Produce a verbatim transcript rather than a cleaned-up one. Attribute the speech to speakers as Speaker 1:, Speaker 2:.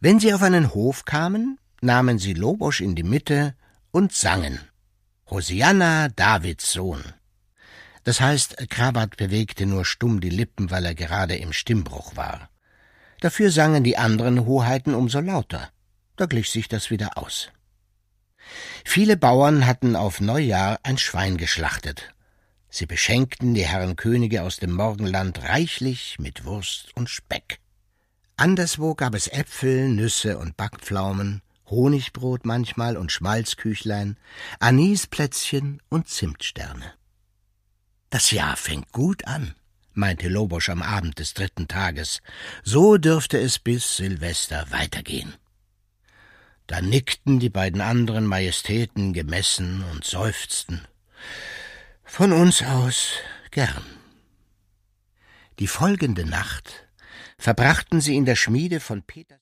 Speaker 1: Wenn sie auf einen Hof kamen, nahmen sie Lobosch in die Mitte und sangen »Hosianna, Davids Sohn«. Das heißt, Krabat bewegte nur stumm die Lippen, weil er gerade im Stimmbruch war. Dafür sangen die anderen Hoheiten umso lauter. Da glich sich das wieder aus. Viele Bauern hatten auf Neujahr ein Schwein geschlachtet. Sie beschenkten die Herren Könige aus dem Morgenland reichlich mit Wurst und Speck. Anderswo gab es Äpfel, Nüsse und Backpflaumen, Honigbrot manchmal und Schmalzküchlein, Anisplätzchen und Zimtsterne. »Das Jahr fängt gut an«, meinte Lobosch am Abend des dritten Tages. »So dürfte es bis Silvester weitergehen.« Da nickten die beiden anderen Majestäten gemessen und seufzten. »Von uns aus gern.« Die folgende Nacht verbrachten sie in der Schmiede von Peter